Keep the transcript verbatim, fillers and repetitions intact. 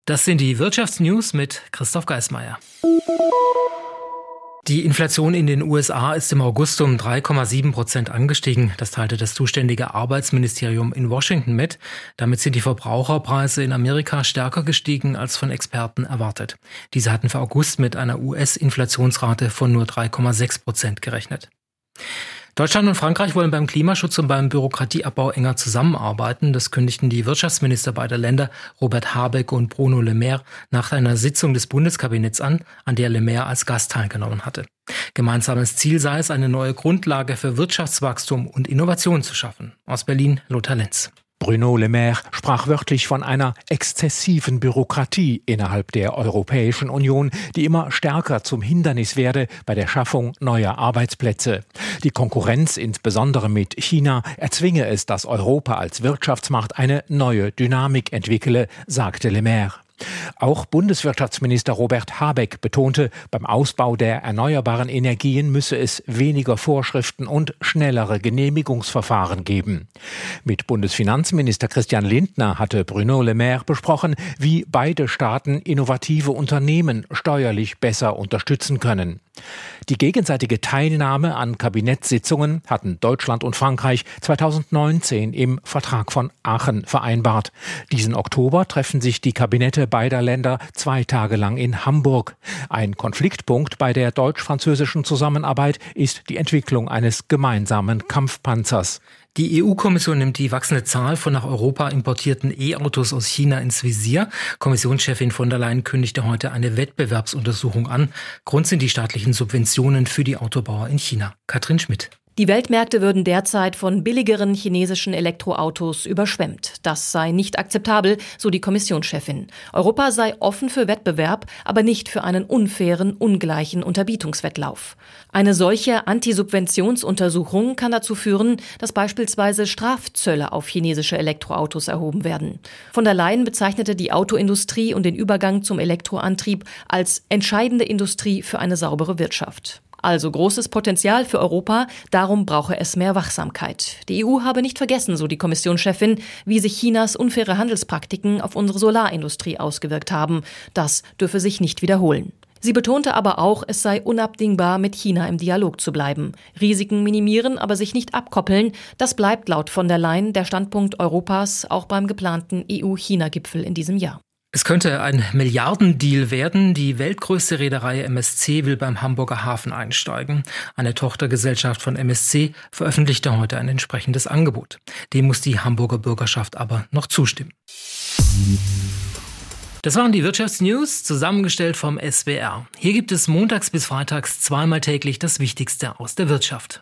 Das sind die Wirtschaftsnews mit Christoph Geismeier. Die Inflation in den U S A ist im August um drei Komma sieben Prozent angestiegen. Das teilte das zuständige Arbeitsministerium in Washington mit. Damit sind die Verbraucherpreise in Amerika stärker gestiegen als von Experten erwartet. Diese hatten für August mit einer U S-Inflationsrate von nur drei Komma sechs Prozent gerechnet. Deutschland und Frankreich wollen beim Klimaschutz und beim Bürokratieabbau enger zusammenarbeiten. Das kündigten die Wirtschaftsminister beider Länder, Robert Habeck und Bruno Le Maire, nach einer Sitzung des Bundeskabinetts an, an der Le Maire als Gast teilgenommen hatte. Gemeinsames Ziel sei es, eine neue Grundlage für Wirtschaftswachstum und Innovation zu schaffen. Aus Berlin, Lothar Lenz. Bruno Le Maire sprach wörtlich von einer exzessiven Bürokratie innerhalb der Europäischen Union, die immer stärker zum Hindernis werde bei der Schaffung neuer Arbeitsplätze. Die Konkurrenz, insbesondere mit China, erzwinge es, dass Europa als Wirtschaftsmacht eine neue Dynamik entwickle, sagte Le Maire. Auch Bundeswirtschaftsminister Robert Habeck betonte, beim Ausbau der erneuerbaren Energien müsse es weniger Vorschriften und schnellere Genehmigungsverfahren geben. Mit Bundesfinanzminister Christian Lindner hatte Bruno Le Maire besprochen, wie beide Staaten innovative Unternehmen steuerlich besser unterstützen können. Die gegenseitige Teilnahme an Kabinettssitzungen hatten Deutschland und Frankreich zweitausendneunzehn im Vertrag von Aachen vereinbart. Diesen Oktober treffen sich die Kabinette beider Länder zwei Tage lang in Hamburg. Ein Konfliktpunkt bei der deutsch-französischen Zusammenarbeit ist die Entwicklung eines gemeinsamen Kampfpanzers. Die E U-Kommission nimmt die wachsende Zahl von nach Europa importierten E-Autos aus China ins Visier. Kommissionschefin von der Leyen kündigte heute eine Wettbewerbsuntersuchung an. Grund sind die staatlichen Subventionen für die Autobauer in China. Katrin Schmidt. Die Weltmärkte würden derzeit von billigeren chinesischen Elektroautos überschwemmt. Das sei nicht akzeptabel, so die Kommissionschefin. Europa sei offen für Wettbewerb, aber nicht für einen unfairen, ungleichen Unterbietungswettlauf. Eine solche Antisubventionsuntersuchung kann dazu führen, dass beispielsweise Strafzölle auf chinesische Elektroautos erhoben werden. Von der Leyen bezeichnete die Autoindustrie und den Übergang zum Elektroantrieb als entscheidende Industrie für eine saubere Wirtschaft. Also großes Potenzial für Europa, darum brauche es mehr Wachsamkeit. Die E U habe nicht vergessen, so die Kommissionschefin, wie sich Chinas unfaire Handelspraktiken auf unsere Solarindustrie ausgewirkt haben. Das dürfe sich nicht wiederholen. Sie betonte aber auch, es sei unabdingbar, mit China im Dialog zu bleiben. Risiken minimieren, aber sich nicht abkoppeln, das bleibt laut von der Leyen der Standpunkt Europas auch beim geplanten E U-China-Gipfel in diesem Jahr. Es könnte ein Milliardendeal werden. Die weltgrößte Reederei M S C will beim Hamburger Hafen einsteigen. Eine Tochtergesellschaft von M S C veröffentlichte heute ein entsprechendes Angebot. Dem muss die Hamburger Bürgerschaft aber noch zustimmen. Das waren die Wirtschaftsnews, zusammengestellt vom S W R. Hier gibt es montags bis freitags zweimal täglich das Wichtigste aus der Wirtschaft.